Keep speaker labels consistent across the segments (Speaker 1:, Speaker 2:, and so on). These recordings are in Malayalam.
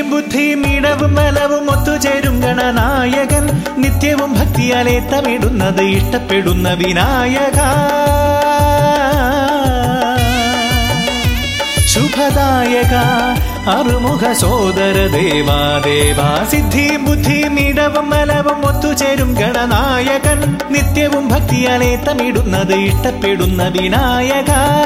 Speaker 1: സിദ്ധിയും ബുദ്ധിയും ഇടവും വലവും ഒത്തുചേരും ഗണനായകൻ നിത്യവും ഭക്തിയാലെ തമിടുന്നത് ഇഷ്ടപ്പെടുന്ന വിനായക ശുഭദായക അറുമുഖ സോദര ദേവാദേവാ സിദ്ധിയും ബുദ്ധിയും ഇടവും വലവും ഒത്തുചേരും ഗണനായകൻ നിത്യവും ഭക്തിയാലെ തമിടുന്നത് ഇഷ്ടപ്പെടുന്ന വിനായക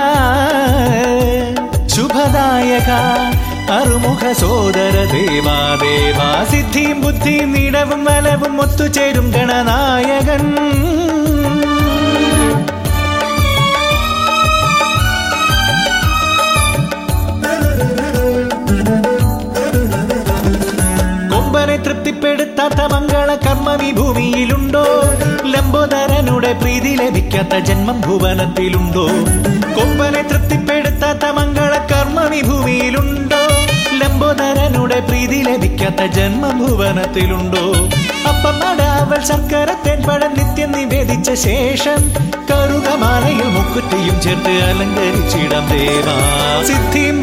Speaker 1: ശുഭദായക അറുമുഖ സോദര ദേവാദേവാ സിദ്ധിയും ബുദ്ധിയും ഇടവും വലവും ഒത്തുചേരും ഗണനായകൻ തൃപ്തിപ്പെടുത്താത്ത മംഗള കർമ്മം ഈ ഭൂമിയിലുണ്ടോ ലംബോദരനുടെ പ്രീതി ലഭിക്കാത്ത ജന്മം ഭുവനത്തിലുണ്ടോ കൊമ്പനെ തൃപ്തിപ്പെടുത്താത്ത മംഗള കർമ്മം ഈ ഭൂമിയിലുണ്ടോ ലംബോദരനുടെ പ്രീതി ലഭിക്കാത്ത ജന്മം ഭുവനത്തിലുണ്ടോ അപ്പം നടാവൽ ശർക്കര തേൻപഴം നിത്യം നിവേദിച്ച ശേഷം കറുകമാലയിൽ മുക്കുറ്റിയും ചേർത്ത് അലങ്കരിച്ചിടാം ദേവാ സിദ്ധിയും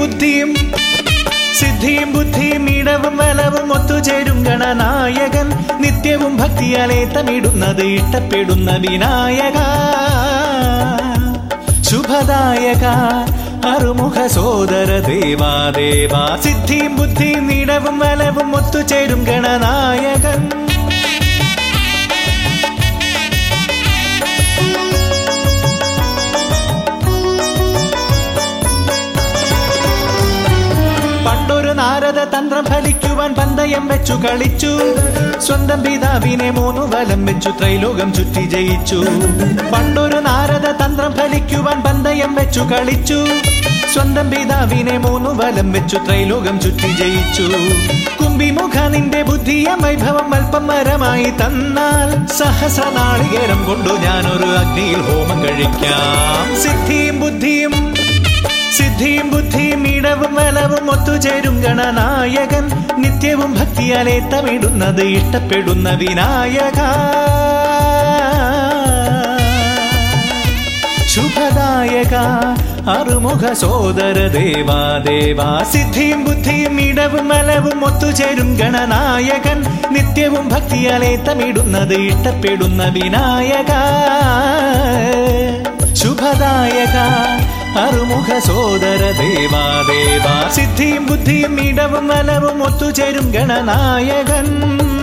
Speaker 1: ബുദ്ധിയും ഇടവും വലവും ഒത്തുചേരും ഗണനായകൻ നിത്യവും ഭക്തിയാലെ തമിടുന്നത് ഇഷ്ടപ്പെടുന്ന വിനായക ശുഭദായക അറുമുഖ സോദര ദേവാദേവാ സിദ്ധിയും ബുദ്ധിയും ഇടവും വലവും ഒത്തുചേരും ഗണനായകൻ നാരദ തന്ത്രം ഫലിക്കുവാൻ പന്തയം വെച്ചു കളിച്ചു സ്വന്തം പിതാവിനെ 3 വലം വെച്ചു ത്രൈലോകം ചുറ്റി ജയിച്ചു പണ്ടൊരു നാരദ തന്ത്രം ഫലിക്കുവാൻ പന്തയം വെച്ചു കളിച്ചു സ്വന്തം പിതാവിനെ 3 വലം വെച്ചു ത്രൈലോകം ചുറ്റി ജയിച്ചു കുംഭിമുഖ നിന്റെ ബുദ്ധിയ വൈഭവം അല്പം മരമായി തന്നാൽ സഹസ്രനാളികേരം കൊണ്ടു ഞാനൊരു അഗ്നിയിൽ ഹോമം കഴിക്കാം സിദ്ധിയും ബുദ്ധിയും ഇടവും വലവും ഒത്തുചേരും ഗണനായകൻ നിത്യവും ഭക്തിയാലെ തമിടുന്നത് ഇഷ്ടപ്പെടുന്ന വിനായക ശുഭദായക അറുമുഖ സോദര ദേവാദേവാ സിദ്ധിയും ബുദ്ധിയും ഇടവും വലവും ഒത്തുചേരും ഗണനായകൻ നിത്യവും ഭക്തിയാലെ തമിടുന്നത് ഇഷ്ടപ്പെടുന്ന വിനായക ശുഭദായക അറുമുഖ സോദര ദേവാദേവാ സിദ്ധിയും ബുദ്ധിയും ഇടവും വലവും ഒത്തുചേരും ഗണനായകൻ